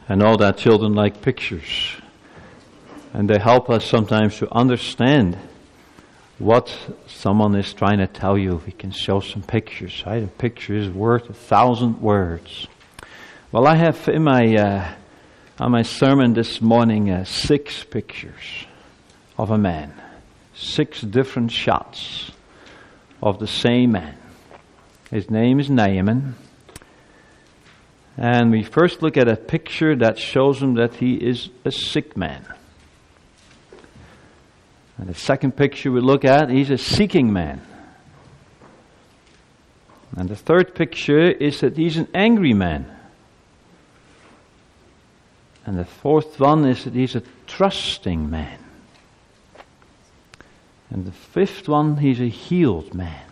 I know that children like pictures, and they help us sometimes to understand what someone is trying to tell you. We can show some pictures, right? A picture is worth 1,000 words. Well, I have in on my sermon this morning 6 pictures of a man. 6 different shots of the same man. His name is Naaman. And we first look at a picture that shows him that he is a sick man. And the second picture we look at, he's a seeking man. And the third picture is that he's an angry man. And the fourth one is that he's a trusting man. And the fifth one, he's a healed man.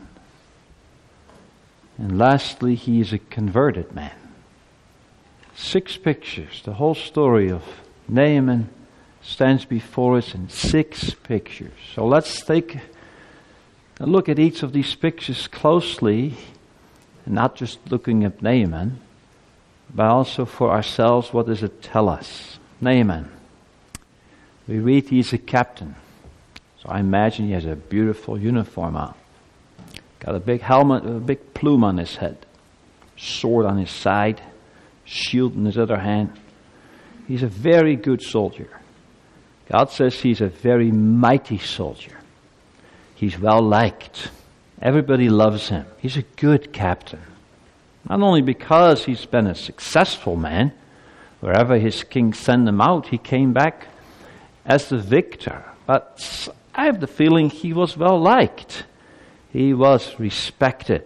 And lastly, he is a converted man. 6 pictures. The whole story of Naaman stands before us in 6 pictures. So let's take a look at each of these pictures closely, and not just looking at Naaman, but also for ourselves, what does it tell us? Naaman. We read he's a captain. So I imagine he has a beautiful uniform on. Got a big helmet, a big plume on his head. Sword on his side. Shield in his other hand. He's a very good soldier. God says he's a very mighty soldier. He's well liked. Everybody loves him. He's a good captain. Not only because he's been a successful man. Wherever his king sent him out, he came back as the victor. But I have the feeling he was well liked. He was respected.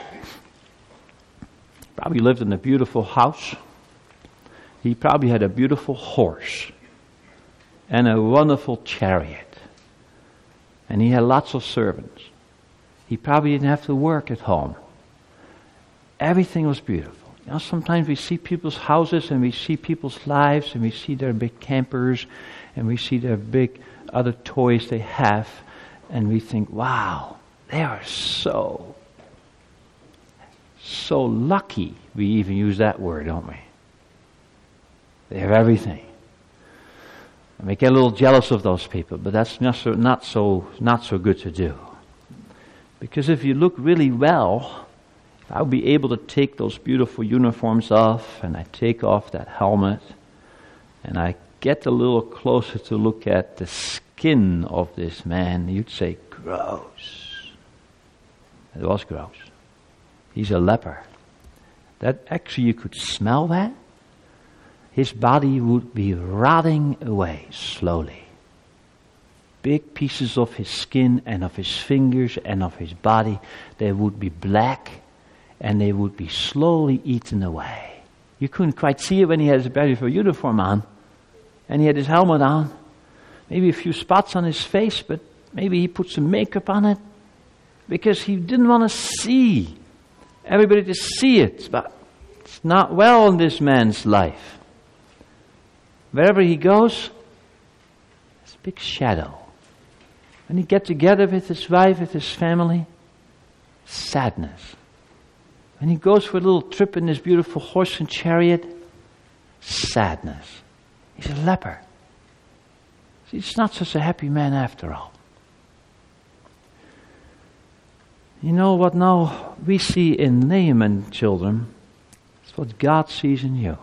Probably lived in a beautiful house. He probably had a beautiful horse and a wonderful chariot. And he had lots of servants. He probably didn't have to work at home. Everything was beautiful. You know, sometimes we see people's houses and we see people's lives and we see their big campers and we see their big other toys they have, and we think, wow, they are so lucky. We even use that word, don't we? They have everything. And we get a little jealous of those people, but that's not so good to do. Because if you look really well, if I would be able to take those beautiful uniforms off, and I take off that helmet, and I get a little closer to look at the skin of this man, you'd say, gross. It was gross. He's a leper. That actually you could smell that. His body would be rotting away slowly. Big pieces of his skin and of his fingers and of his body, they would be black and they would be slowly eaten away. You couldn't quite see it when he had his beautiful uniform on and he had his helmet on. Maybe a few spots on his face, but maybe he put some makeup on it because he didn't want to see everybody to see it. But it's not well in this man's life. Wherever he goes, there's a big shadow. When he gets together with his wife, with his family, sadness. When he goes for a little trip in his beautiful horse and chariot, sadness. He's a leper. He's not such a happy man after all. You know what now we see in Naaman, children, is what God sees in you.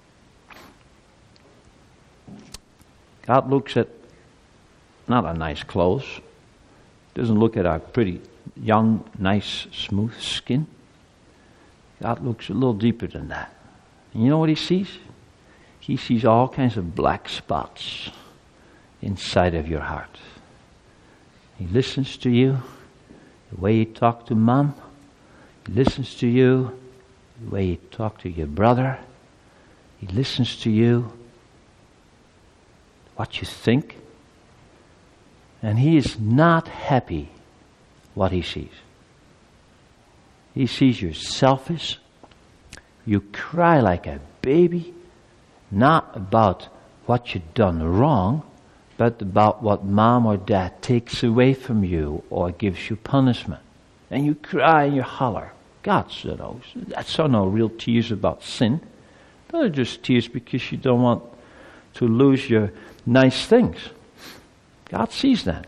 God looks at not our nice clothes, doesn't look at our pretty, young, nice, smooth skin. God looks a little deeper than that. And you know what he sees? He sees all kinds of black spots inside of your heart. He listens to you, the way you talk to mom. He listens to you, the way you talk to your brother. He listens to you, what you think. And he is not happy what he sees. He sees you're selfish. You cry like a baby, not about what you've done wrong, but about what mom or dad takes away from you or gives you punishment. And you cry and you holler. God said, oh, that's no real tears about sin. Those are just tears because you don't want to lose your nice things. God sees that.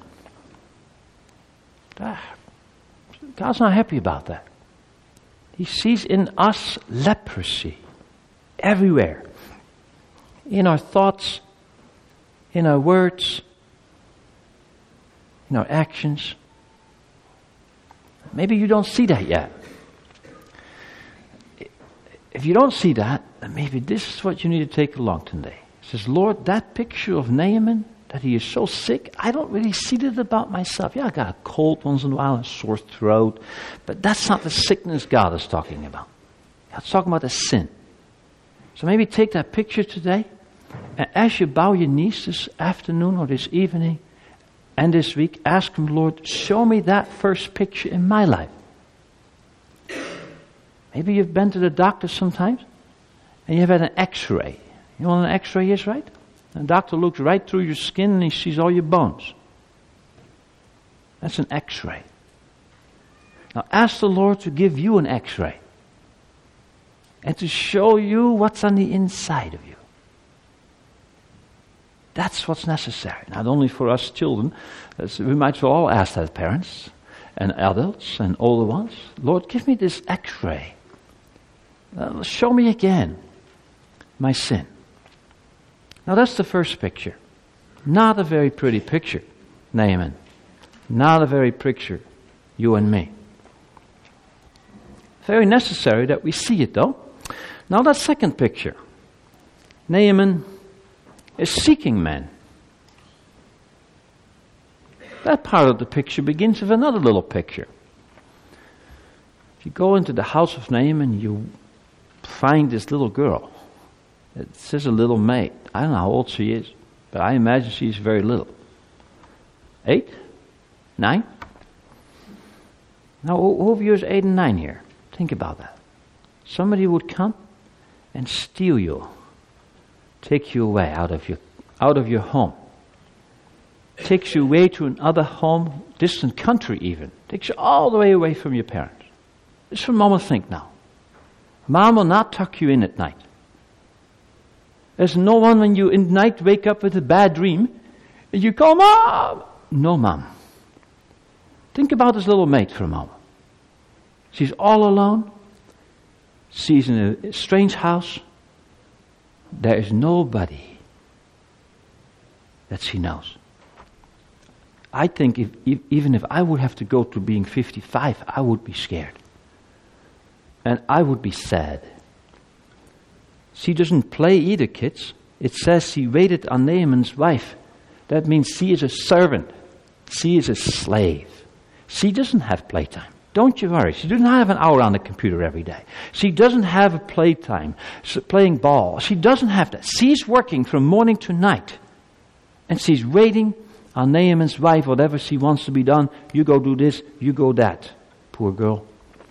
God's not happy about that. He sees in us leprosy everywhere. In our thoughts, in our words, in our actions. Maybe you don't see that yet. If you don't see that, then maybe this is what you need to take along today. It says, Lord, that picture of Naaman, that he is so sick, I don't really see that about myself. Yeah, I got a cold once in a while, a sore throat, but that's not the sickness God is talking about. God's talking about the sin. So maybe take that picture today, and as you bow your knees this afternoon or this evening and this week, ask Him, Lord, show me that first picture in my life. Maybe you've been to the doctor sometimes and you've had an x-ray. You know what an x-ray is, right? The doctor looks right through your skin and he sees all your bones. That's an x-ray. Now ask the Lord to give you an x-ray and to show you what's on the inside of you. That's what's necessary. Not only for us children, we might as well all ask that, parents and adults and older ones. Lord, give me this x-ray. Show me again my sin. Now that's the first picture. Not a very pretty picture, Naaman. Not a very picture, you and me. Very necessary that we see it though. Now that second picture. Naaman is seeking men. That part of the picture begins with another little picture. If you go into the house of Naaman, you find this little girl. It says a little maid. I don't know how old she is, but I imagine she's very little. 8? 9? Now, who of you is 8 and 9 here? Think about that. Somebody would come and steal you, take you away out of your home, takes you away to another home, distant country even, takes you all the way away from your parents. Just for a moment, think now. Mom will not tuck you in at night. There's no one when you in night wake up with a bad dream and you call Mom. No, Mom. Think about this little maid for a moment. She's all alone. She's in a strange house. There is nobody that she knows. I think even if I would have to go to being 55, I would be scared. And I would be sad. She doesn't play either, kids. It says she waited on Naaman's wife. That means she is a servant. She is a slave. She doesn't have playtime. Don't you worry. She doesn't have an hour on the computer every day. She doesn't have a playtime, playing ball. She doesn't have that. She's working from morning to night. And she's waiting on Naaman's wife, whatever she wants to be done. You go do this, you go that. Poor girl.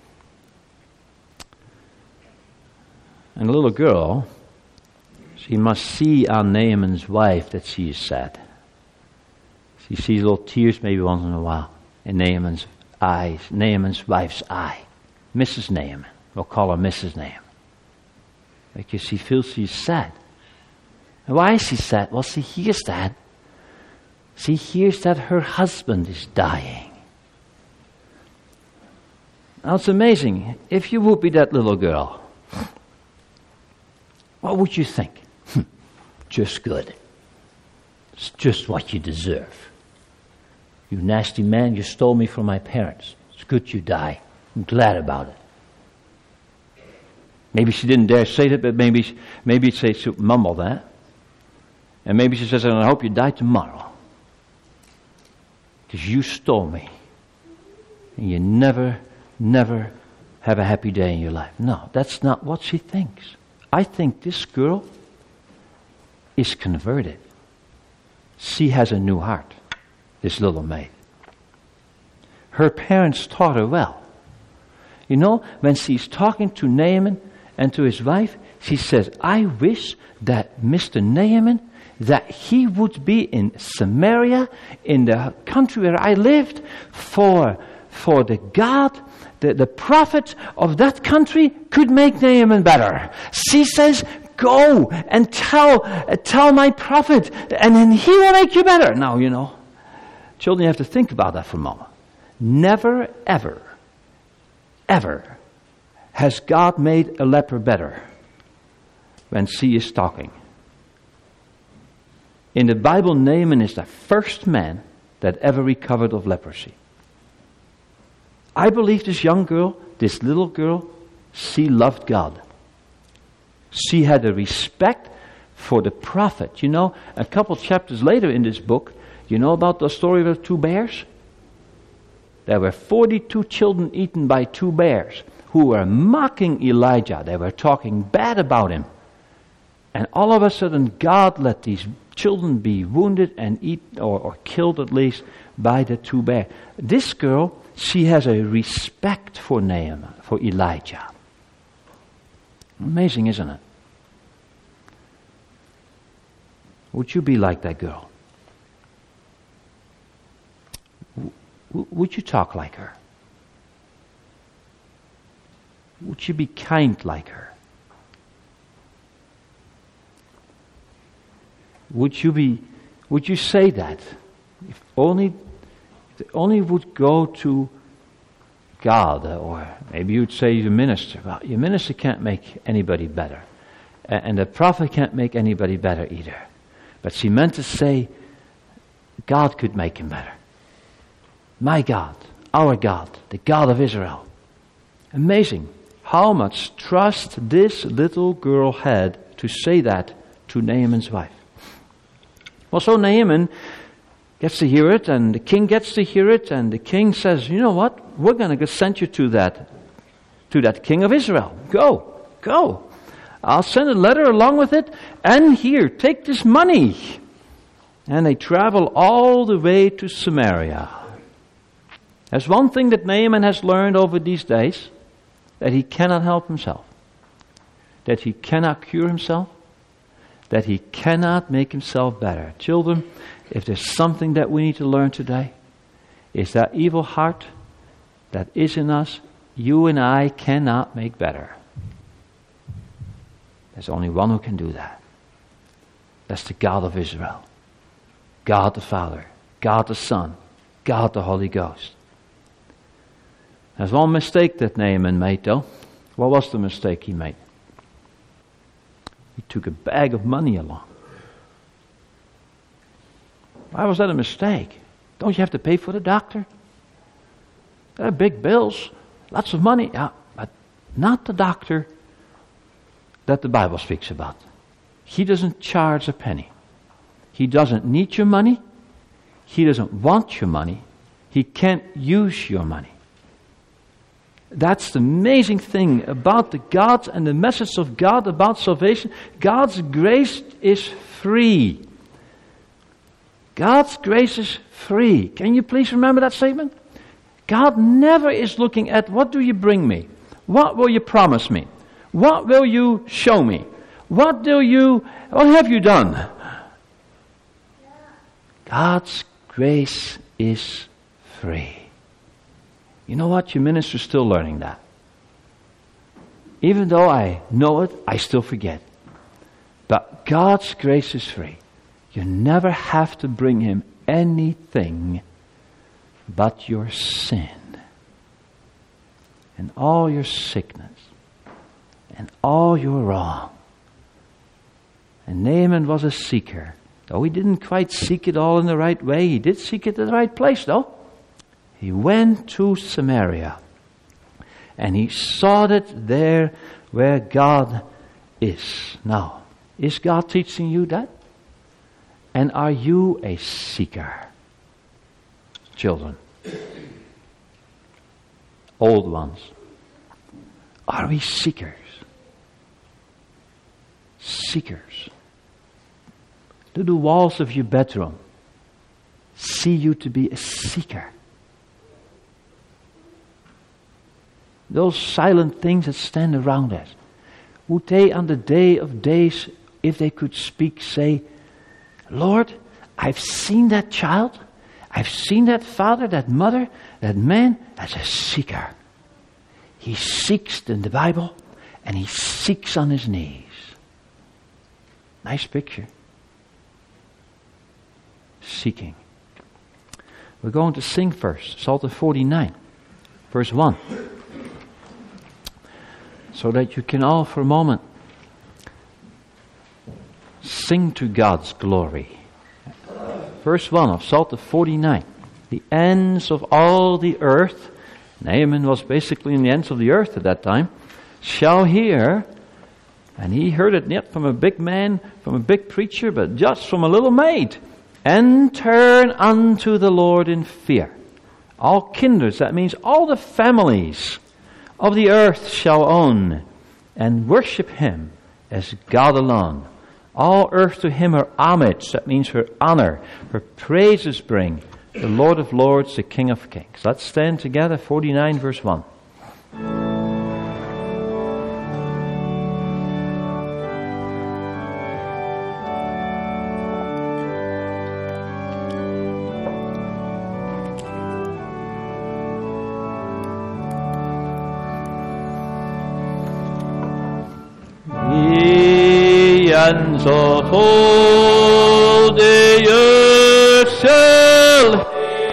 And the little girl, she must see on Naaman's wife that she is sad. She sees little tears maybe once in a while in Naaman's eyes, Naaman's wife's eye. Mrs. Naaman. We'll call her Mrs. Naaman. Because she feels she's sad. And why is she sad? Well, she hears that. She hears that her husband is dying. Now it's amazing. If you would be that little girl, what would you think? Just good. It's just what you deserve. You nasty man, you stole me from my parents. It's good you die. I'm glad about it. Maybe she didn't dare say that, but maybe she'd mumble that. And maybe she says, and I hope you die tomorrow. Because you stole me. And you never have a happy day in your life. No, that's not what she thinks. I think this girl is converted. She has a new heart, this little maid. Her parents taught her well. You know, when she's talking to Naaman and to his wife, she says, I wish that Mr. Naaman, that he would be in Samaria, in the country where I lived, for the God, the prophet of that country could make Naaman better. She says, go and tell my prophet, and then he will make you better. Now, children, you have to think about that for a moment. Never, ever, ever has God made a leper better when she is talking. In the Bible, Naaman is the first man that ever recovered of leprosy. I believe this young girl, this little girl, she loved God. She had a respect for the prophet. A couple chapters later in this book, you know about the story of the 2 bears? There were 42 children eaten by 2 bears who were mocking Elijah. They were talking bad about him. And all of a sudden, God let these children be wounded and eaten, or killed at least, by the 2 bears. This girl, she has a respect for Naaman, for Elijah. Amazing, isn't it? Would you be like that girl? Would you talk like her? Would you be kind like her? Would you say that? If only would go to God, or maybe you'd say your minister. Well, your minister can't make anybody better. And the prophet can't make anybody better either. But she meant to say, God could make him better. My God, our God, the God of Israel. Amazing how much trust this little girl had to say that to Naaman's wife. Well, so Naaman gets to hear it, and the king gets to hear it, and the king says, you know what? We're going to send you to that king of Israel. Go. I'll send a letter along with it, and here, take this money. And they travel all the way to Samaria. There's one thing that Naaman has learned over these days, that he cannot help himself, that he cannot cure himself, that he cannot make himself better. Children, if there's something that we need to learn today, is that evil heart that is in us, you and I cannot make better. There's only one who can do that. That's the God of Israel. God the Father, God the Son, God the Holy Ghost. There's one mistake that Naaman made, though. What was the mistake he made? He took a bag of money along. Why was that a mistake? Don't you have to pay for the doctor? There are big bills, lots of money. Yeah, but not the doctor that the Bible speaks about. He doesn't charge a penny. He doesn't need your money. He doesn't want your money. He can't use your money. That's the amazing thing about the God and the message of God about salvation. God's grace is free. God's grace is free. Can you please remember that statement? God never is looking at, what do you bring me? What will you promise me? What will you show me? What have you done? God's grace is free. You know what? Your minister's still learning that. Even though I know it, I still forget. But God's grace is free. You never have to bring him anything but your sin and all your sickness and all your wrong. And Naaman was a seeker. Though he didn't quite seek it all in the right way, he did seek it in the right place, though. He went to Samaria, and he sought it there where God is. Now, is God teaching you that? And are you a seeker? Children, old ones, are we seekers? Seekers. Do the walls of your bedroom see you to be a seeker? Those silent things that stand around us, would they on the day of days, if they could speak, say, Lord, I've seen that child, I've seen that father, that mother, that man as a seeker. He seeks in the Bible, and he seeks on his knees. Nice picture. Seeking. We're going to sing first. Psalm 49, verse 1. So that you can all for a moment sing to God's glory. Verse 1 of Psalm 49. The ends of all the earth, Naaman was basically in the ends of the earth at that time, shall hear, and he heard it not from a big man, from a big preacher, but just from a little maid, and turn unto the Lord in fear. All kindreds, that means all the families of the earth shall own and worship Him as God alone. All earth to Him her homage, that means her honor, her praises bring. The Lord of Lords, the King of Kings. Let's stand together, 49 verse 1. The ends of all the earth shall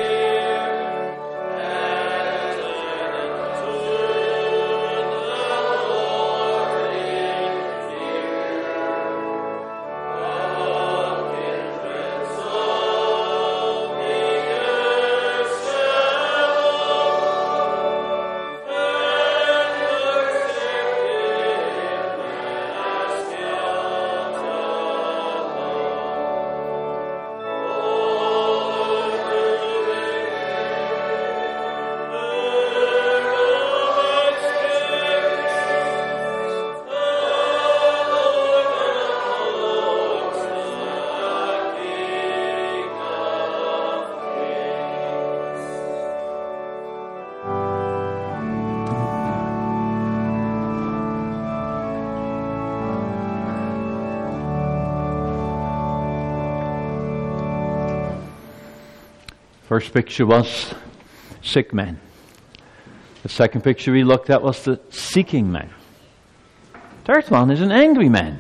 First picture was sick man. The second picture we looked at was the seeking man. Third one is an angry man.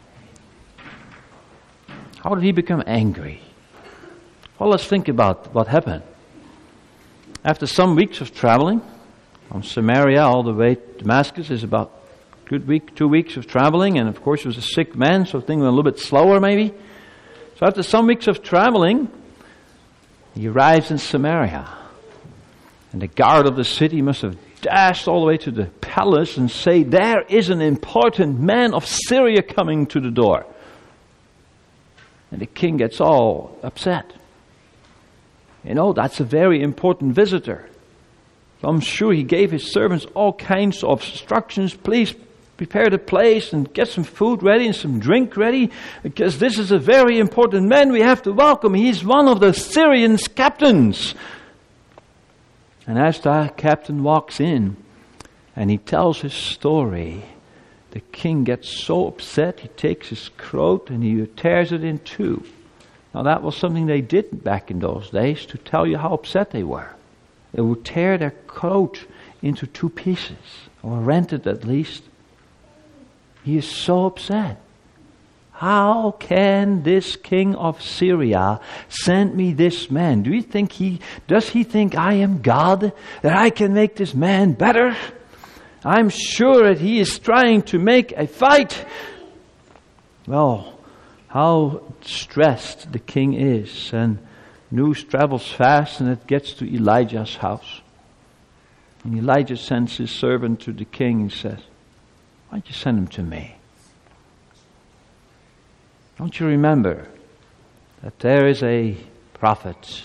How did he become angry? Well, let's think about what happened. After some weeks of traveling from Samaria all the way to Damascus is about a good week, 2 weeks of traveling, and of course he was a sick man, so things went a little bit slower maybe. So after some weeks of traveling, he arrives in Samaria, and the guard of the city must have dashed all the way to the palace and say, there is an important man of Syria coming to the door. And the king gets all upset. You know, that's a very important visitor. So I'm sure he gave his servants all kinds of instructions. Please prepare the place and get some food ready and some drink ready, because this is a very important man we have to welcome. He's one of the Syrian captains. And as the captain walks in and he tells his story, the king gets so upset he takes his coat and he tears it in two. Now that was something they did back in those days to tell you how upset they were. They would tear their coat into two pieces, or rent it at least. He is so upset. How can this king of Syria send me this man? Does he think I am God? That I can make this man better? I'm sure that he is trying to make a fight. Well, how stressed the king is. And news travels fast and it gets to Elijah's house. And Elijah sends his servant to the king and says, why don't you send him to me? Don't you remember that there is a prophet?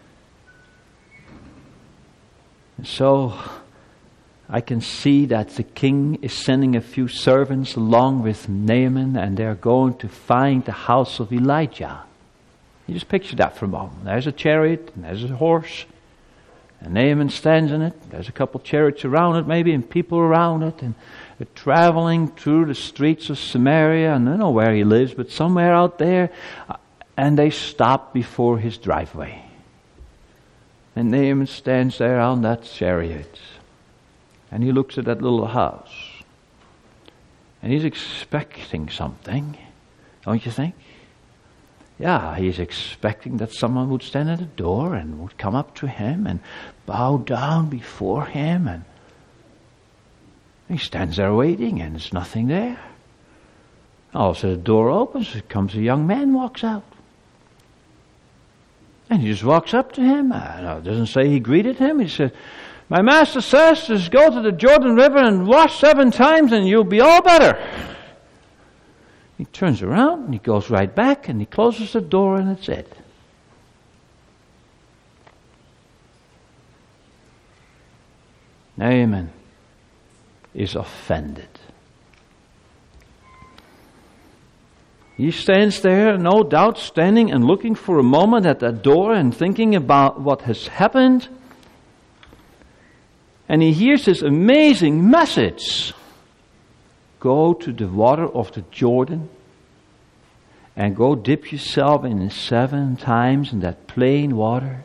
And so I can see that the king is sending a few servants along with Naaman, and they're going to find the house of Elijah. You just picture that for a moment. There's a chariot, and there's a horse, and Naaman stands in it. There's a couple chariots around it maybe, and people around it, and they're traveling through the streets of Samaria, and I don't know where he lives, but somewhere out there, and they stop before his driveway. And Naaman stands there on that chariot, and he looks at that little house, and he's expecting something. Don't you think? Yeah, he's expecting that someone would stand at the door and would come up to him and bow down before him, and he stands there waiting and there's nothing there. Also the door opens, it comes a young man, walks out. And he just walks up to him. No, it doesn't say he greeted him. He said, my master says, just go to the Jordan River and wash 7 times and you'll be all better. He turns around and he goes right back and he closes the door and that's it. Naaman is offended. He stands there, no doubt, standing and looking for a moment at that door and thinking about what has happened. And he hears this amazing message. Go to the water of the Jordan and go dip yourself in it 7 times in that plain water,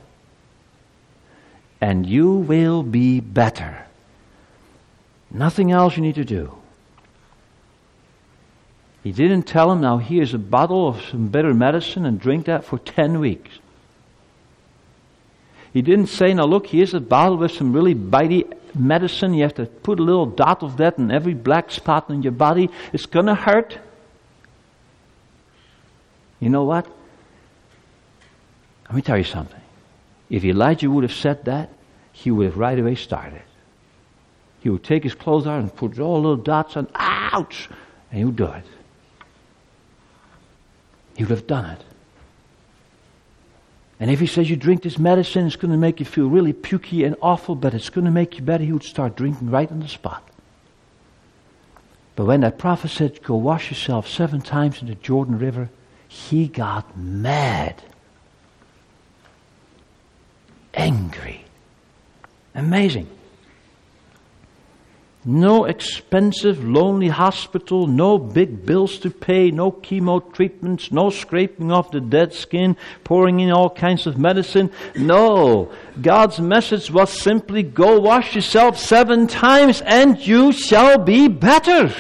and you will be better. Nothing else you need to do. He didn't tell him, now here's a bottle of some bitter medicine and drink that for 10 weeks. He didn't say, now look, here's a bottle with some really bitey medicine. You have to put a little dot of that in every black spot on your body. It's going to hurt. You know what? Let me tell you something. If Elijah would have said that, he would have right away started. He would take his clothes out and put all little dots on. Ouch! And he would do it. He would have done it. And if he says you drink this medicine, it's going to make you feel really pukey and awful, but it's going to make you better, he would start drinking right on the spot. But when that prophet said, go wash yourself 7 times in the Jordan River, he got mad. Angry. Amazing. No expensive, lonely hospital, no big bills to pay, no chemo treatments, no scraping off the dead skin, pouring in all kinds of medicine. No, God's message was simply go wash yourself 7 times and you shall be better.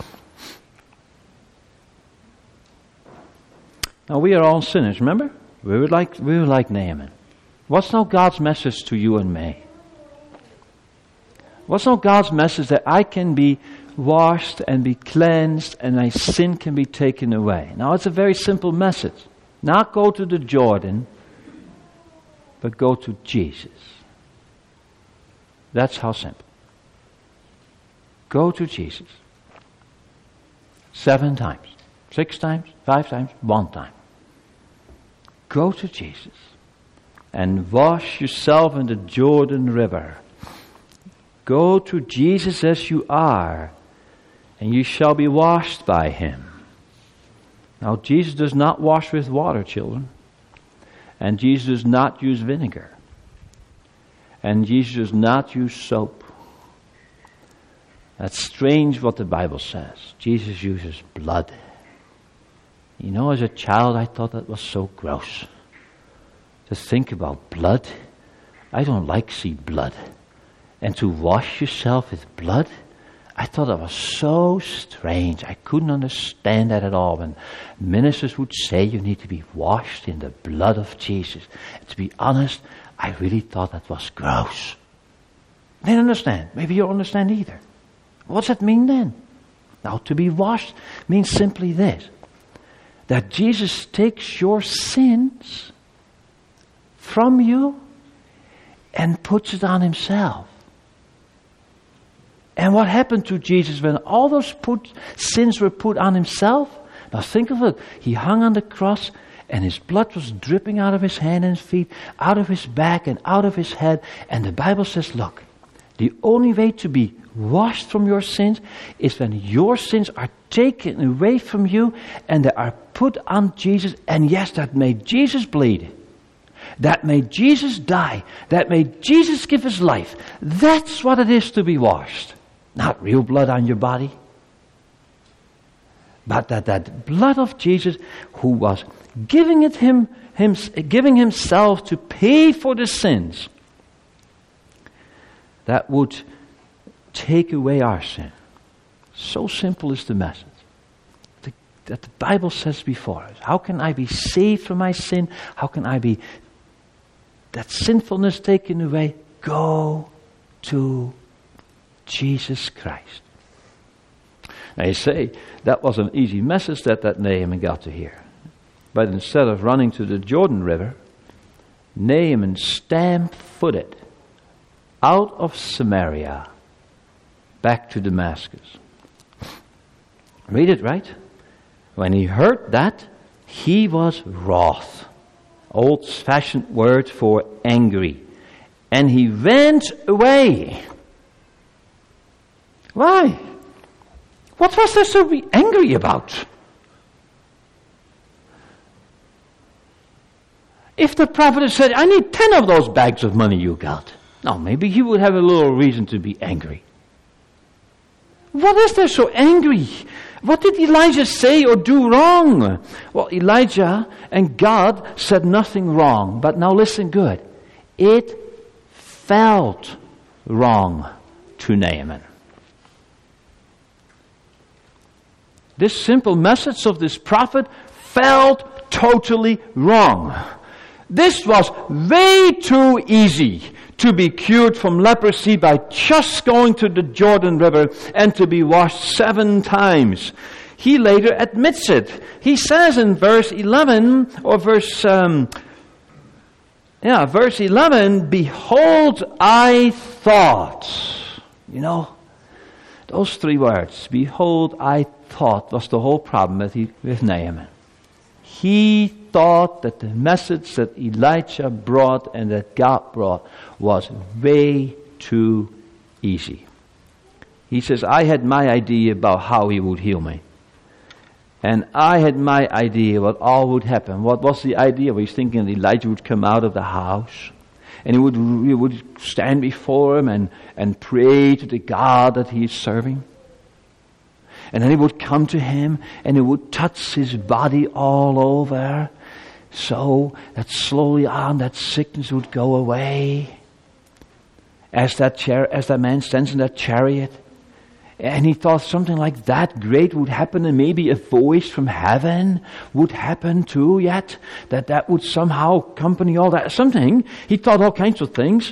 Now we are all sinners, remember? We were like Naaman. What's now God's message to you and me? What's not God's message that I can be washed and be cleansed and my sin can be taken away? Now it's a very simple message. Not go to the Jordan, but go to Jesus. That's how simple. Go to Jesus. 7 times, 6 times, 5 times, 1 time. Go to Jesus and wash yourself in the Jordan River. Go to Jesus as you are, and you shall be washed by him. Now, Jesus does not wash with water, children. And Jesus does not use vinegar. And Jesus does not use soap. That's strange what the Bible says. Jesus uses blood. You know, as a child, I thought that was so gross. To think about blood. I don't like to see blood. And to wash yourself with blood, I thought that was so strange. I couldn't understand that at all. When ministers would say you need to be washed in the blood of Jesus. And to be honest, I really thought that was gross. I didn't understand. Maybe you don't understand either. What's that mean then? Now, to be washed means simply this. That Jesus takes your sins from you and puts it on himself. And what happened to Jesus when all those sins were put on himself? Now think of it. He hung on the cross and his blood was dripping out of his hand and his feet, out of his back and out of his head. And the Bible says, look, the only way to be washed from your sins is when your sins are taken away from you and they are put on Jesus. And yes, that made Jesus bleed. That made Jesus die. That made Jesus give his life. That's what it is to be washed. Not real blood on your body. But that blood of Jesus who was giving himself to pay for the sins that would take away our sin. So simple is the message. that the Bible says before us. How can I be saved from my sin? How can I be that sinfulness taken away? Go to Jesus Christ. Now you say, that was an easy message that Naaman got to hear. But instead of running to the Jordan River, Naaman stamp-footed out of Samaria back to Damascus. Read it, right? When he heard that, he was wroth. Old-fashioned word for angry. And he went away. Why? What was there to be angry about? If the prophet had said, I need 10 of those bags of money you got. Now, maybe he would have a little reason to be angry. What is there so angry? What did Elijah say or do wrong? Well, Elijah and God said nothing wrong. But now listen good. It felt wrong to Naaman. This simple message of this prophet felt totally wrong. This was way too easy to be cured from leprosy by just going to the Jordan River and to be washed 7 times. He later admits it. He says in verse 11, or verse 11, behold, I thought. You know, those 3 words, behold, I thought, was the whole problem with Naaman. He thought that the message that Elijah brought and that God brought was way too easy. He says, I had my idea about how he would heal me. And I had my idea what all would happen. What was the idea? Well, he's thinking that Elijah would come out of the house and he would stand before him and pray to the God that he is serving. And then he would come to him and he would touch his body all over so that slowly on that sickness would go away. As that man stands in that chariot. And he thought something like that great would happen, and maybe a voice from heaven would happen too yet. That would somehow accompany all that. Something. He thought all kinds of things.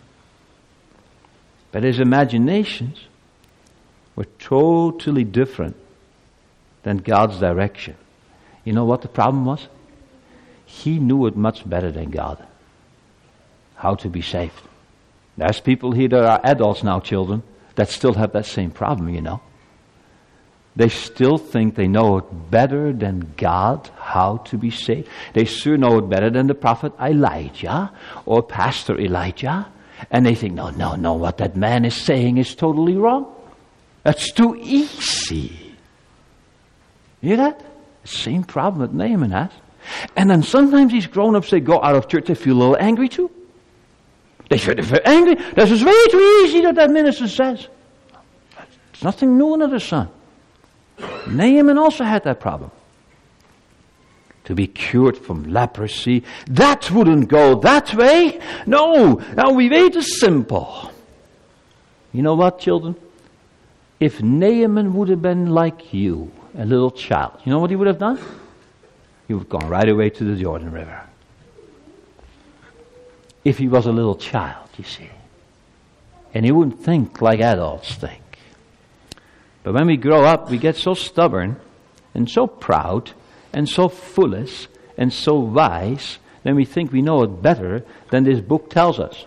But his imaginations were totally different than God's direction. You know what the problem was? He knew it much better than God. How to be saved. There's people here that are adults now, children, that still have that same problem, you know. They still think they know it better than God how to be saved. They sure know it better than the prophet Elijah or Pastor Elijah. And they think, no, what that man is saying is totally wrong. That's too easy. You hear that? Same problem that Naaman has. And then sometimes these grown-ups, they go out of church, they feel a little angry too. They feel angry. This is way too easy that minister says. It's nothing new under the sun. Naaman also had that problem. To be cured from leprosy, that wouldn't go that way. No, now we made it simple. You know what, children? If Naaman would have been like you, a little child, you know what he would have done? He would have gone right away to the Jordan River. If he was a little child, you see. And he wouldn't think like adults think. But when we grow up, we get so stubborn and so proud and so foolish and so wise, then we think we know it better than this book tells us.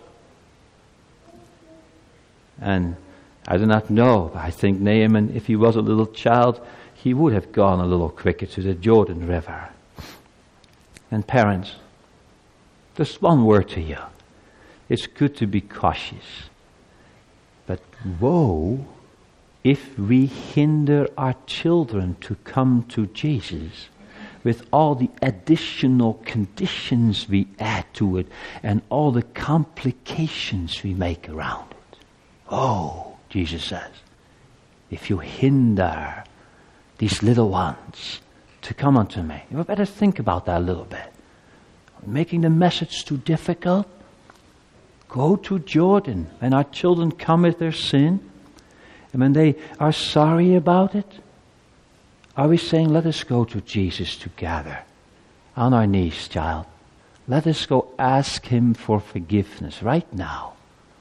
And I do not know. I think Naaman, if he was a little child, he would have gone a little quicker to the Jordan River. And parents, just one word to you. It's good to be cautious. But woe if we hinder our children to come to Jesus with all the additional conditions we add to it and all the complications we make around it. Oh, Jesus says, if you hinder these little ones to come unto me, you better think about that a little bit. Making the message too difficult? Go to Jordan when our children come with their sin and when they are sorry about it. Are we saying, let us go to Jesus together? On our knees, child. Let us go ask Him for forgiveness right now.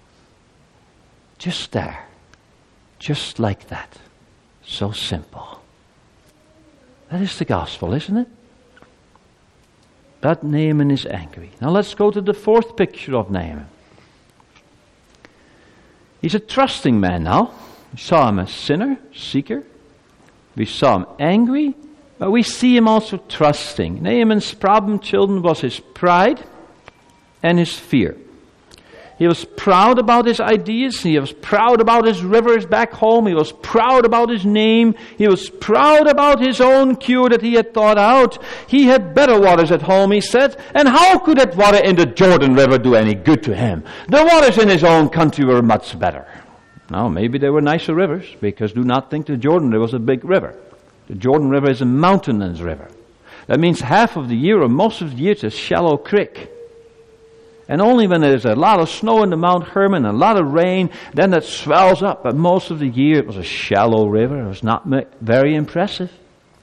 Just there. Just like that. So simple. That is the gospel, isn't it? But Naaman is angry. Now let's go to the fourth picture of Naaman. He's a trusting man now. We saw him a sinner, seeker. We saw him angry, but we see him also trusting. Naaman's problem, children, was his pride and his fear. He was proud about his ideas. He was proud about his rivers back home. He was proud about his name. He was proud about his own cure that he had thought out. He had better waters at home, he said. And how could that water in the Jordan River do any good to him? The waters in his own country were much better. Now, maybe they were nicer rivers, because do not think the Jordan River was a big river. The Jordan River is a mountainous river. That means half of the year, or most of the year, it's a shallow creek. And only when there's a lot of snow in the Mount Hermon and a lot of rain, then it swells up. But most of the year, it was a shallow river. It was not very impressive.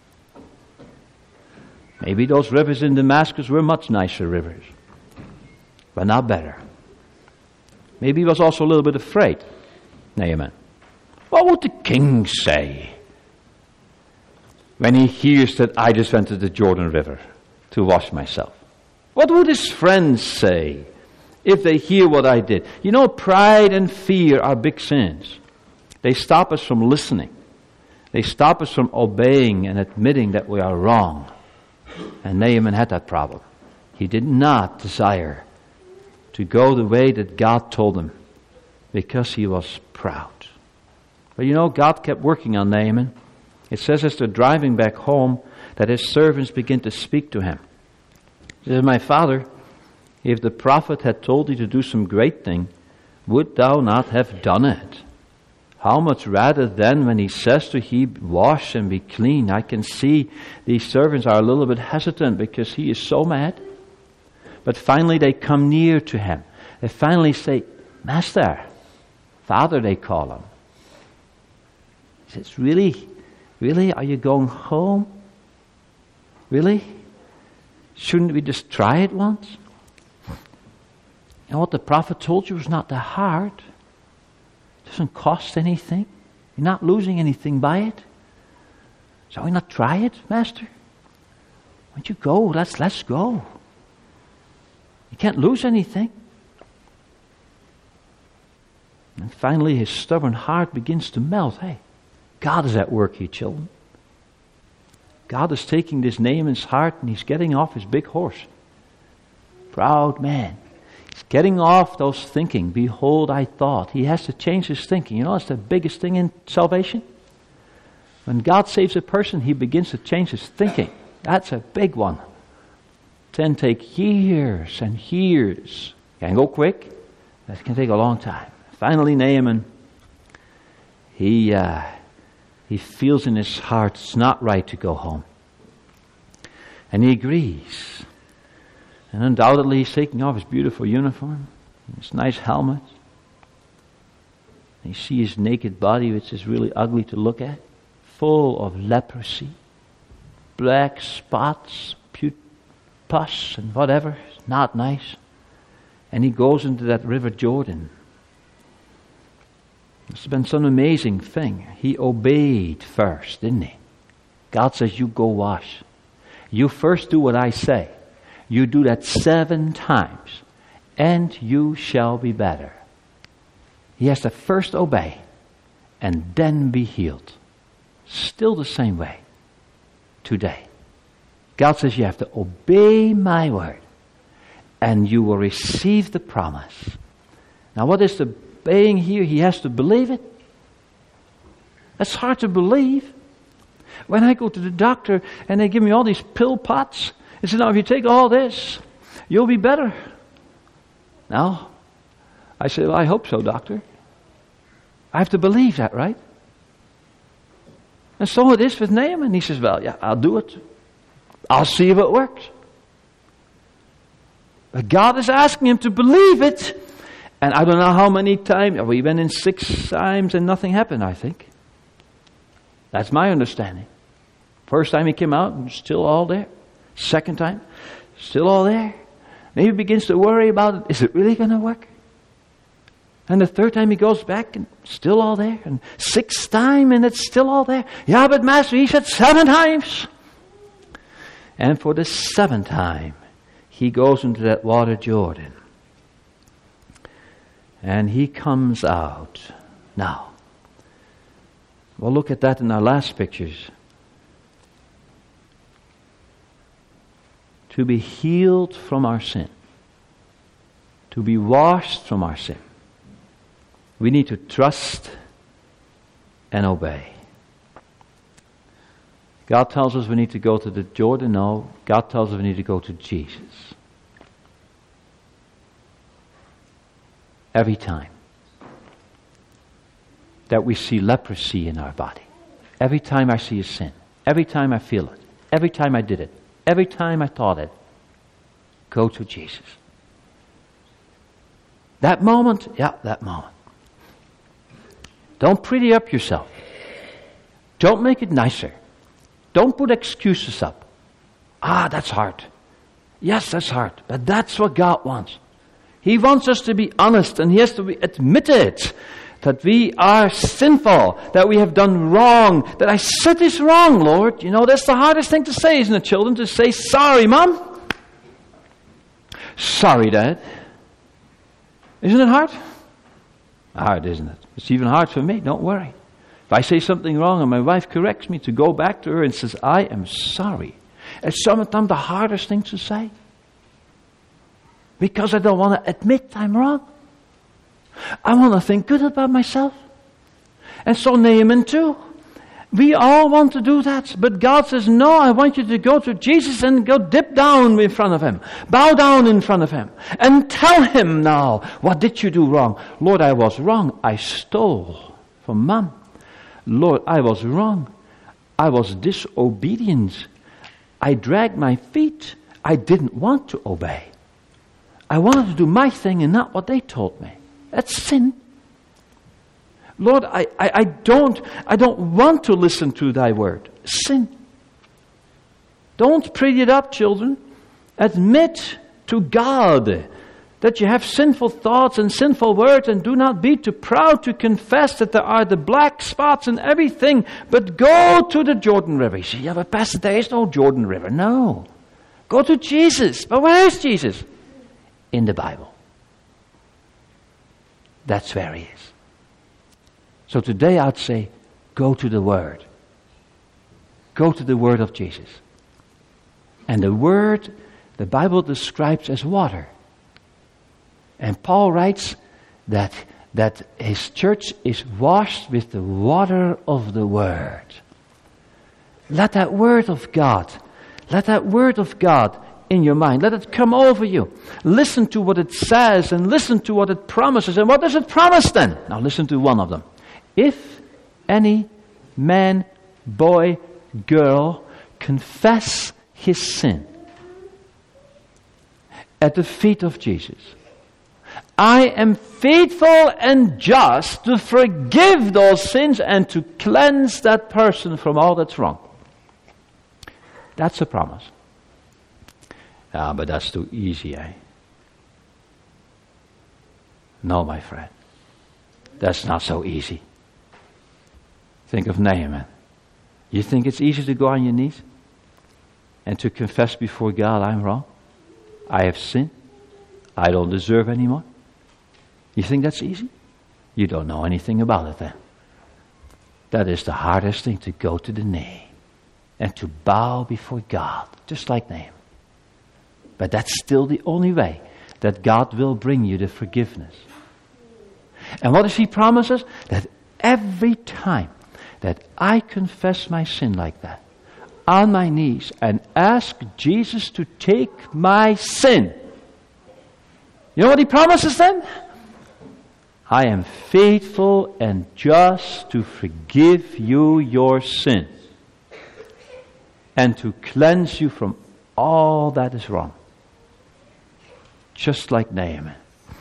Maybe those rivers in Damascus were much nicer rivers, but not better. Maybe he was also a little bit afraid. Naaman. What would the king say when he hears that I just went to the Jordan River to wash myself? What would his friends say if they hear what I did? You know, pride and fear are big sins. They stop us from listening. They stop us from obeying and admitting that we are wrong. And Naaman had that problem. He did not desire to go the way that God told him, because he was proud. But you know, God kept working on Naaman. It says as they're driving back home that his servants begin to speak to him. He says, my father, if the prophet had told thee to do some great thing, would thou not have done it? How much rather then when he says to he, wash and be clean? I can see these servants are a little bit hesitant because he is so mad. But finally they come near to him. They finally say, Master, Father, they call him. He says, really? Really? Are you going home? Really? Shouldn't we just try it once? And what the prophet told you was not that hard. It doesn't cost anything. You're not losing anything by it. Shall we not try it, Master? Why don't you go? Let's go. You can't lose anything. And finally his stubborn heart begins to melt. Hey, God is at work, you children. God is taking this Naaman's heart and he's getting off his big horse. Proud man. He's getting off those thinking. Behold, I thought. He has to change his thinking. You know, that's the biggest thing in salvation. When God saves a person, he begins to change his thinking. That's a big one. It can take years and years. It can go quick. It can take a long time. Finally, Naaman, he feels in his heart it's not right to go home. And he agrees. And undoubtedly he's taking off his beautiful uniform, his nice helmet. And you see his naked body, which is really ugly to look at, full of leprosy, black spots, pus and whatever. It's not nice. And he goes into that river Jordan. It's been some amazing thing. He obeyed first, didn't he? God says, you go wash. You first do what I say. You do that 7 times, and you shall be better. He has to first obey, and then be healed. Still the same way today. God says you have to obey my word, and you will receive the promise. Now what is the obeying here? He has to believe it. That's hard to believe. When I go to the doctor and they give me all these pill pots, they say, now if you take all this, you'll be better. Now, I say, well, I hope so, doctor. I have to believe that, right? And so it is with Naaman. He says, well, yeah, I'll do it. I'll see if it works. But God is asking him to believe it. And I don't know how many times. We went in 6 times and nothing happened, I think. That's my understanding. First time he came out, and still all there. Second time, still all there. Maybe he begins to worry about it. Is it really going to work? And the third time he goes back, and still all there. And sixth time, and it's still all there. Yeah, but Master, he said 7 times. And for the 7th time, he goes into that water Jordan. And he comes out. Now, we'll look at that in our last pictures. To be healed from our sin. To be washed from our sin. We need to trust and obey. God tells us we need to go to the Jordan. No, God tells us we need to go to Jesus. Every time that we see leprosy in our body, every time I see a sin, every time I feel it, every time I did it, every time I thought it, go to Jesus. That moment, that moment. Don't pretty up yourself. Don't make it nicer. Don't put excuses up. That's hard. Yes, that's hard. But that's what God wants. He wants us to be honest, and He has to be admitted that we are sinful, that we have done wrong, that I said this wrong, Lord. You know, that's the hardest thing to say, isn't it, children? To say, sorry, Mom. Sorry, Dad. Isn't it hard? Hard, isn't it? It's even hard for me, don't worry. If I say something wrong and my wife corrects me, to go back to her and says, I am sorry. It's sometimes the hardest thing to say. Because I don't want to admit I'm wrong. I want to think good about myself. And so Naaman too. We all want to do that. But God says, no, I want you to go to Jesus and go dip down in front of Him. Bow down in front of Him. And tell Him now, what did you do wrong? Lord, I was wrong. I stole from Mom. Lord, I was wrong. I was disobedient. I dragged my feet. I didn't want to obey. I wanted to do my thing and not what they told me. That's sin. Lord, I don't want to listen to thy word. Sin. Don't pretty it up, children. Admit to God that you have sinful thoughts and sinful words, and do not be too proud to confess that there are the black spots in everything, but go to the Jordan River. You say, yeah, but Pastor, there is no Jordan River. No. Go to Jesus. But where is Jesus? In the Bible. That's where He is. So today I'd say, go to the Word. Go to the Word of Jesus. And the Word, the Bible describes as water. And Paul writes that his church is washed with the water of the Word. Let that Word of God in your mind, let it come over you. Listen to what it says and listen to what it promises. And what does it promise then? Now listen to one of them. If any man, boy, girl confess his sin at the feet of Jesus, I am faithful and just to forgive those sins and to cleanse that person from all that's wrong. That's a promise. But that's too easy, eh? No, my friend. That's not so easy. Think of Naaman. You think it's easy to go on your knees and to confess before God, I'm wrong? I have sinned. I don't deserve anymore. You think that's easy? You don't know anything about it then. That is the hardest thing, to go to the knee and to bow before God, just like Naaman. But that's still the only way that God will bring you the forgiveness. And what does He promise us? That every time that I confess my sin like that, on my knees, and ask Jesus to take my sin, you know what He promises then? I am faithful and just to forgive you your sin and to cleanse you from all that is wrong. Just like Naaman.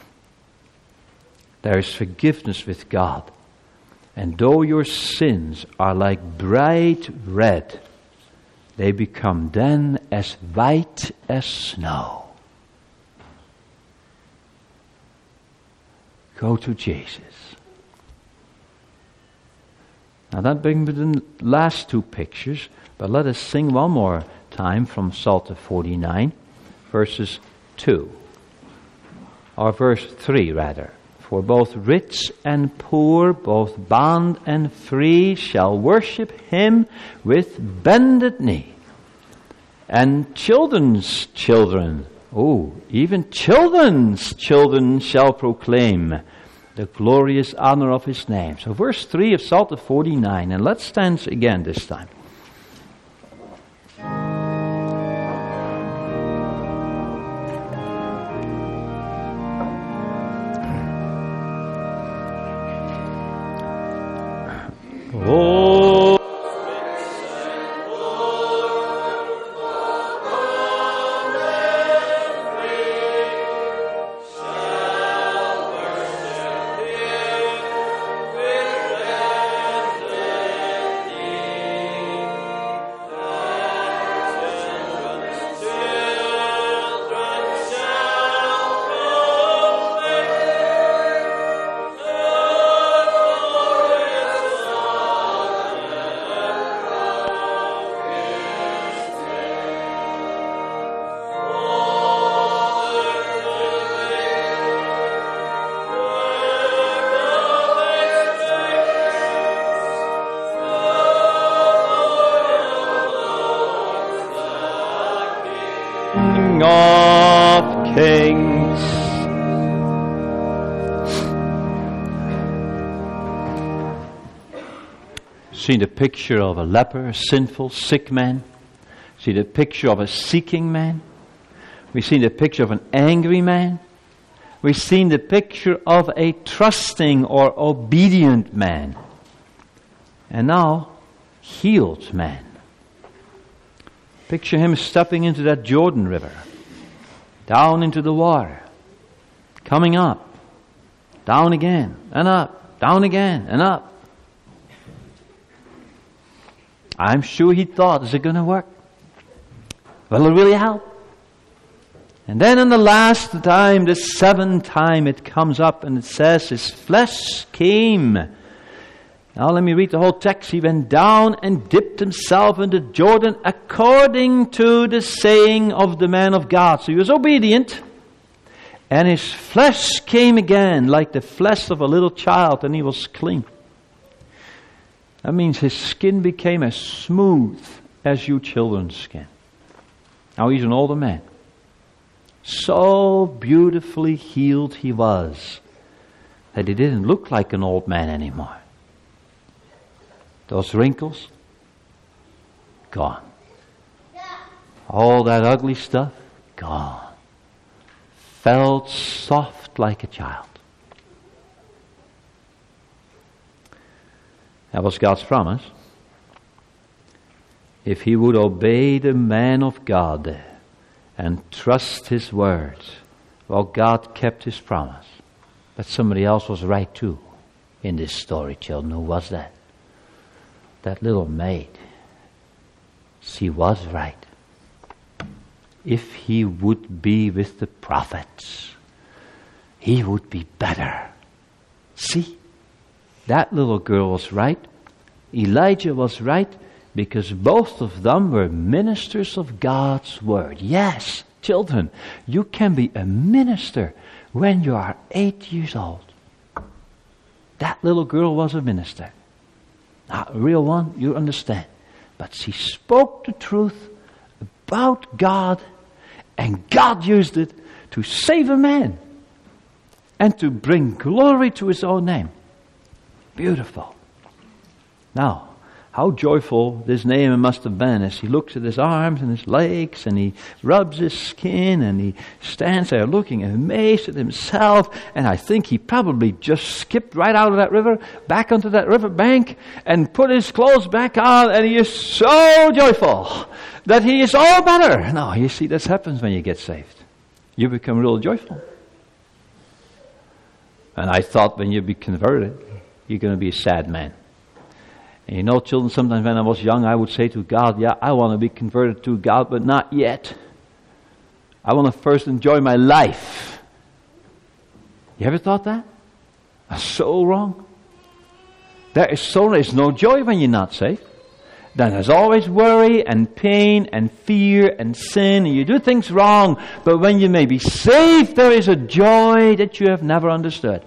There is forgiveness with God. And though your sins are like bright red, they become then as white as snow. Go to Jesus. Now that brings me to the last two pictures, but let us sing one more time from Psalter 49, verses 2. Or verse 3 rather. For both rich and poor, both bond and free, shall worship him with bended knee. And children's children, even children's children shall proclaim the glorious honor of his name. So verse 3 of Psalter 49, and let's stand again this time. Of kings. See the picture of a leper, a sinful, sick man. See the picture of a seeking man. We've seen the picture of an angry man. We've seen the picture of a trusting or obedient man. And now, healed man. Picture him stepping into that Jordan River, down into the water, coming up, down again, and up, down again, and up. I'm sure he thought, is it going to work? Will it really help? And then in the last time, the seventh time, it comes up and it says, his flesh came. Now let me read the whole text. He went down and dipped himself into Jordan according to the saying of the man of God. So he was obedient. And his flesh came again like the flesh of a little child, and he was clean. That means his skin became as smooth as you children's skin. Now he's an older man. So beautifully healed he was that he didn't look like an old man anymore. Those wrinkles, gone. All that ugly stuff, gone. Felt soft like a child. That was God's promise. If he would obey the man of God and trust his word, well, God kept his promise. But somebody else was right too in this story, children. Who was that? That little maid. She was right. If he would be with the prophets, he would be better. See? That little girl was right. Elijah was right, because both of them were ministers of God's word. Yes, children, you can be a minister when you are 8 years old. That little girl was a minister. Not a real one, you understand. But she spoke the truth about God, and God used it to save a man and to bring glory to his own name. Beautiful. Now, how joyful this Naaman must have been as he looks at his arms and his legs, and he rubs his skin, and he stands there looking amazed at himself. And I think he probably just skipped right out of that river, back onto that river bank, and put his clothes back on, and he is so joyful that he is all better. Now, you see, this happens when you get saved. You become real joyful. And I thought when you be converted, you're going to be a sad man. And you know, children, sometimes when I was young, I would say to God, yeah, I want to be converted to God, but not yet. I want to first enjoy my life. You ever thought that? That's so wrong. There's no joy when you're not saved. Then there's always worry and pain and fear and sin, and you do things wrong. But when you may be saved, there is a joy that you have never understood.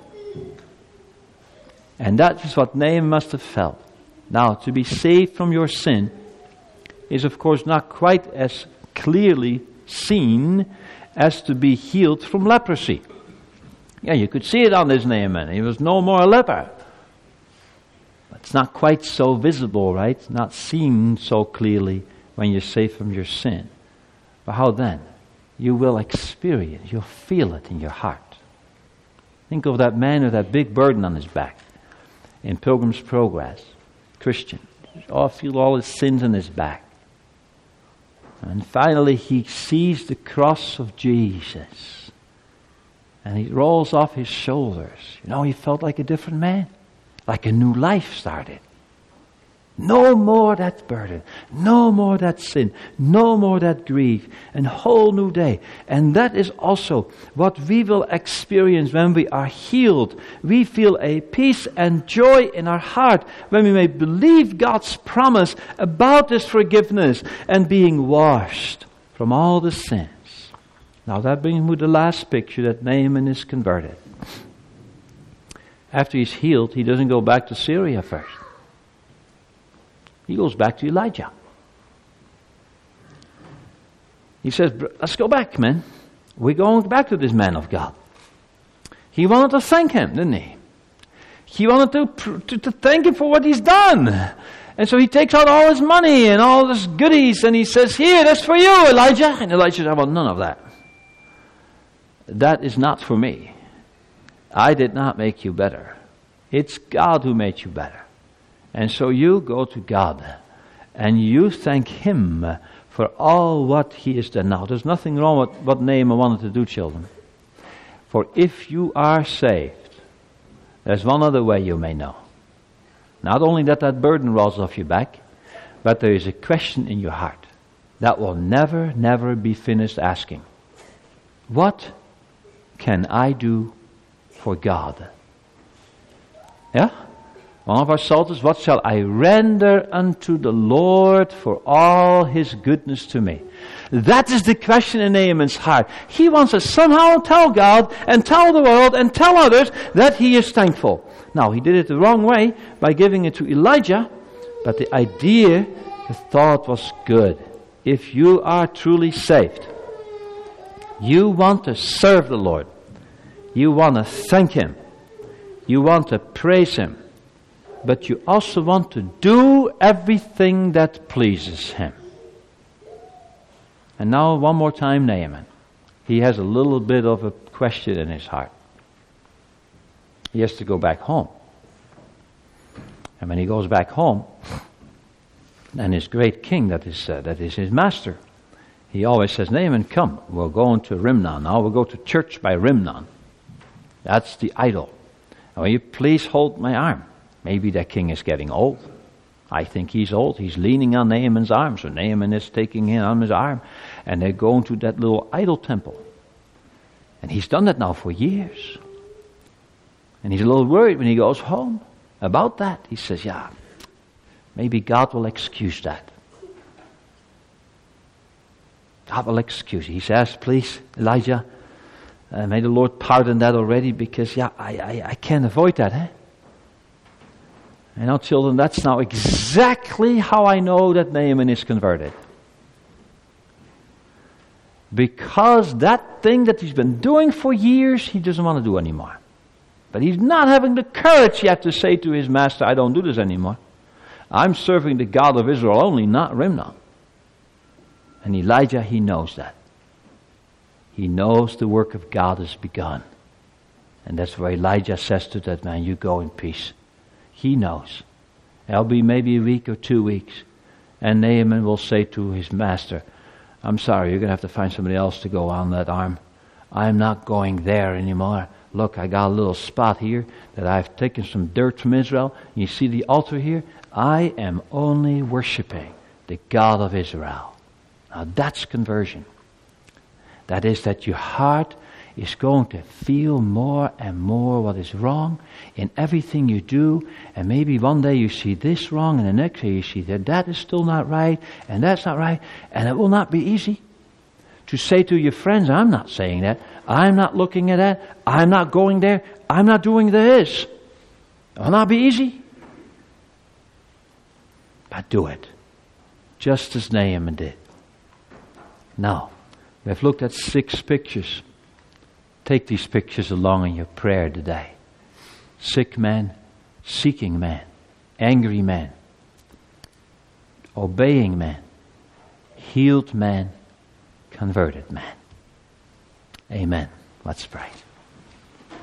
And that is what Naaman must have felt. Now, to be saved from your sin is, of course, not quite as clearly seen as to be healed from leprosy. Yeah, you could see it on this Naaman. He was no more a leper. It's not quite so visible, right? It's not seen so clearly when you're saved from your sin. But how then? You will experience, you'll feel it in your heart. Think of that man with that big burden on his back in Pilgrim's Progress, Christian. Feel all his sins on his back. And finally he sees the cross of Jesus. And he rolls off his shoulders. You know, he felt like a different man. Like a new life started. No more that burden. No more that sin. No more that grief. A whole new day. And that is also what we will experience when we are healed. We feel a peace and joy in our heart when we may believe God's promise about this forgiveness and being washed from all the sins. Now that brings me to the last picture, that Naaman is converted. After he's healed, he doesn't go back to Syria first. He goes back to Elijah. He says, let's go back, man. We're going back to this man of God. He wanted to thank him, didn't he? He wanted to thank him for what he's done. And so he takes out all his money and all his goodies and he says, here, that's for you, Elijah. And Elijah said, well, none of that. That is not for me. I did not make you better. It's God who made you better. And so you go to God and you thank Him for all what He has done. Now, there's nothing wrong with what Naaman wanted to do, children. For if you are saved, there's one other way you may know. Not only that burden rolls off your back, but there is a question in your heart that will never, never be finished asking. What can I do for God? Yeah? One of our psalms, what shall I render unto the Lord for all His goodness to me? That is the question in Naaman's heart. He wants to somehow tell God and tell the world and tell others that he is thankful. Now, he did it the wrong way by giving it to Elijah, but the idea, the thought was good. If you are truly saved, you want to serve the Lord. You want to thank Him. You want to praise Him. But you also want to do everything that pleases Him. And now one more time, Naaman. He has a little bit of a question in his heart. He has to go back home. And when he goes back home, and his great king, that is his master, he always says, Naaman, come, we're going to Rimnon. Now we'll go to church by Rimnon. That's the idol. Now will you please hold my arm? Maybe that king is getting old. I think he's old. He's leaning on Naaman's arm. So Naaman is taking him on his arm. And they're going to that little idol temple. And he's done that now for years. And he's a little worried when he goes home about that. He says, yeah, maybe God will excuse that. God will excuse it. He says, please, Elijah, may the Lord pardon that already, because I can't avoid that, eh? And now, children, that's now exactly how I know that Naaman is converted. Because that thing that he's been doing for years, he doesn't want to do anymore. But he's not having the courage yet to say to his master, I don't do this anymore. I'm serving the God of Israel only, not Rimnon. And Elijah, he knows that. He knows the work of God has begun. And that's why Elijah says to that man, you go in peace. He knows. It'll be maybe a week or 2 weeks. And Naaman will say to his master, I'm sorry, you're going to have to find somebody else to go on that arm. I'm not going there anymore. Look, I got a little spot here that I've taken some dirt from Israel. You see the altar here? I am only worshiping the God of Israel. Now that's conversion. That is that your heart is going to feel more and more what is wrong in everything you do. And maybe one day you see this wrong, and the next day you see that is still not right, and that's not right. And it will not be easy to say to your friends, I'm not saying that. I'm not looking at that. I'm not going there. I'm not doing this. It will not be easy. But do it. Just as Naaman did. Now, we've looked at 6 pictures. Take these pictures along in your prayer today. Sick man, seeking man, angry man, obeying man, healed man, converted man. Amen. Let's pray.